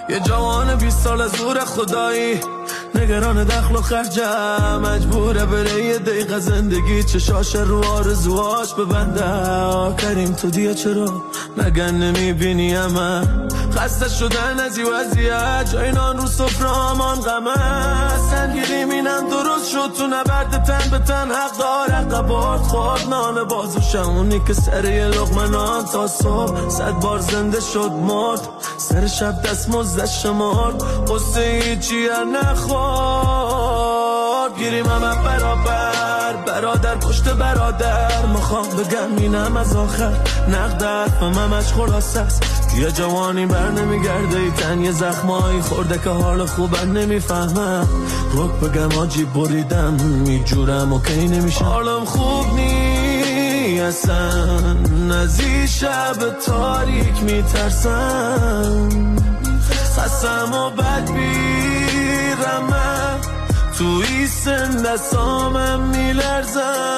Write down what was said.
یه جوان 20 سال زور خدایی نگران دخل و خرجم، مجبوره بره یه دقیقه زندگی چشاش رو آرزوهاش ببنده. کریم تو دیگه چرا نگن نمیبینی من خسته شدن از این وضعیت، جای نان رو سفره‌مان غمه. سنگیری مینم درست شد تو نبرد تن به تن، حق دار عقبات خورد نان بازوشم، اونی که سر یه لقمه نان تا صبح 100 بار زنده شد مرد، سر شب دست مزدش شمارد، قصه هیچی نخورد. گیریم همه برادر پشت برادر، میخوام بگم اینم از آخر نقدر فهممش خلاصه است. یه جوانی بر نمیگرده ای تن، یه زخمایی خورده که حال خوبن نمیفهمم. روک بگم آجی بریدم میجورم اوکی نمیشم، حالم خوب نی اصلا، از این شب تاریک میترسم، خستم و بد بیرم من، توی سن دستامم میلرزم.